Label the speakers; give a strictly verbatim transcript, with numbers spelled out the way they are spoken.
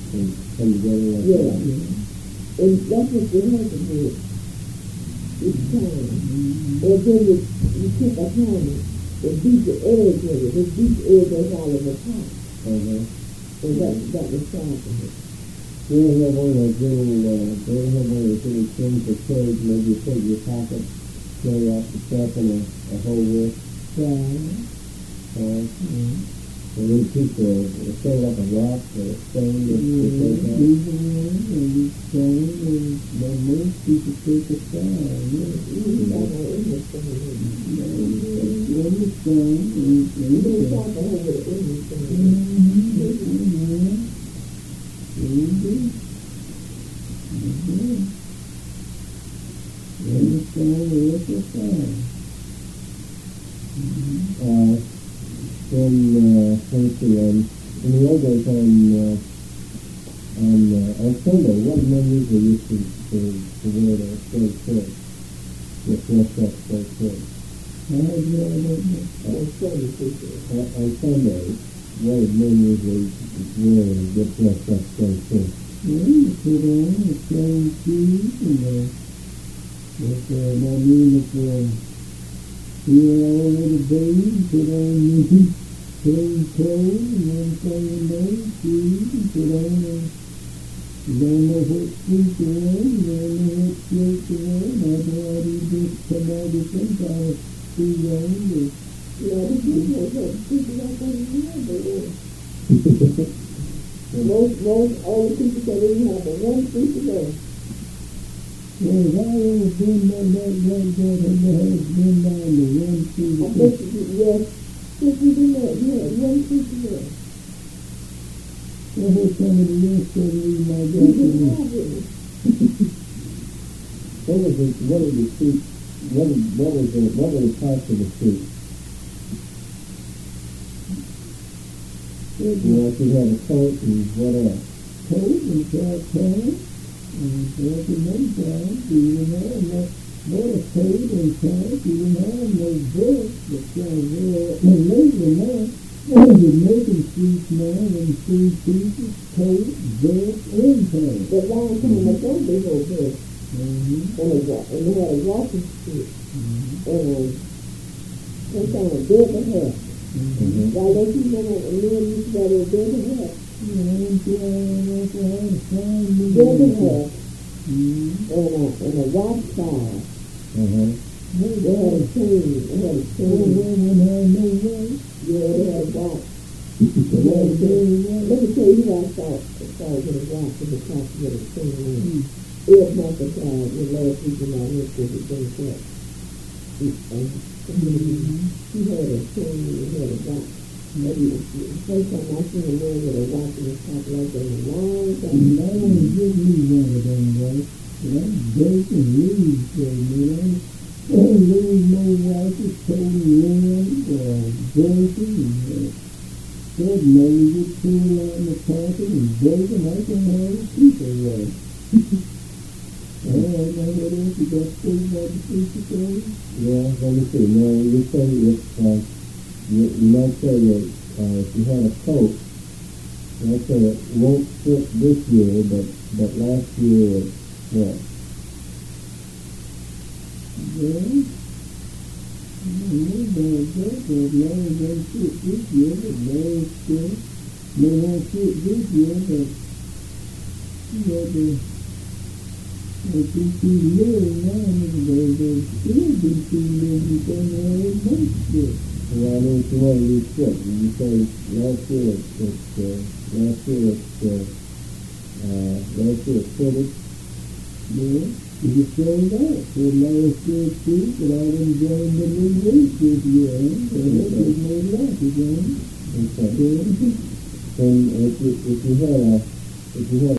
Speaker 1: and come together like
Speaker 2: Yeah.
Speaker 1: that.
Speaker 2: Yeah. And that's what the husband did. Each time.
Speaker 1: Mm-hmm.
Speaker 2: And then you, you took a hammer and beat the edge of it. It beat the edge of all of the top.
Speaker 1: Uh-huh.
Speaker 2: And that, that was fine for him.
Speaker 1: You don't have one of those little, uh, they don't have one of those little things that carry, maybe you put in your pocket, carry out the stuff in a, a hole with.
Speaker 2: Yeah.
Speaker 1: Uh,
Speaker 2: Mm-hmm.
Speaker 1: a little piece of, a thing like a rock or a stone that you take out.
Speaker 2: These are ones, and you stone, and the most people take a stone. Yeah. Mm-hmm. That's what it was for him. Yeah. One is stone, and you don't talk to her with anything. Mm-hmm. Mm-hmm. Mm-hmm. Mm-hmm. One is stone, the rest is stone. Mm-hmm.
Speaker 1: Uh, in, uh, let's see, um, in the old days on, uh, on, uh, on Sunday, what men usually used to, to, to wear to go to church? Get dressed up to go to church.
Speaker 2: I don't know. On Sunday,
Speaker 1: Uh, on Sunday, what did men usually wear and get dressed up to go to church?
Speaker 2: Well, you put on the plain shoes and uh, with, uh, I mean, if uh, you're already bathed, put on new plain clothes and one thing in those shoes and put on a, you don't know what suit to wear, you don't know what shirt to wear, and I know how you just come out with some kind of shoes on, but yeah, this is what people like that in the Most, most old people that didn't have but one suit to wear. Well, if I ever been down that like that, and there has been down to one suit to wear. I bet you, yes, yes, you did that, you had one suit to wear. Well, what's some of the rest of the reason I got to know?
Speaker 1: What was the, what was the suit, what was, what was the, what were the parts of the suit? You know, if you had a coat and what else?
Speaker 2: Coat and short pants and short and no pants. You didn't have no, no coat and pants. You didn't have no boots. But uh, later now, they're making suits now and three pieces, coat, vest, and pants. But long time ago, they were vests. Mm-hmm. And, a, and they had a walking suit. Mm-hmm. And a, some kind of bed hat. Mm-hmm. Why don't you know what a man used to wear a bed hat? Yeah, and so I don't know how to find me. Bed hat. Mm-hmm. And a, and a watch fire.
Speaker 1: Uh-huh.
Speaker 2: They had a chain. They had a chain. Oh, well, when I know what? Yeah, they had a watch. They had a chain. Let me tell you what I thought. I thought it was a watch in the top with a chain on it. Ed McIntyre, the last week when I went to the Democrat. He had a chain, he had a watch. Maybe it was the first time I seen a man with a watch in his top like that in a long time. I want to give me one of them, right? But I'm breaking leaves for me, right? Oh, there was no watches, totally land, uh, broken, and uh, that nose would pull on the carpet and broken. I can hardly keep it right. All right, now what else? You got to say about the picture thing?
Speaker 1: Yeah, let me see. Now, you say if, uh, you, you might say that uh, if you had a coat, you might say it won't fit this year, but, but last year it what?
Speaker 2: Well, I don't know about that, but as long as they fit this year, but last year, they won't fit this year, but you know, the If you see little now, they they still be too little because they have most of it.
Speaker 1: Well, I mean, if you want to use fit, you say last year it, it uh, last year it, uh, uh, last year it fitted.
Speaker 2: Yeah, you sold out. So last year too, but I didn't join the new race this year, huh? So that was no luck again.
Speaker 1: Okay. And if you, if you had a, if you had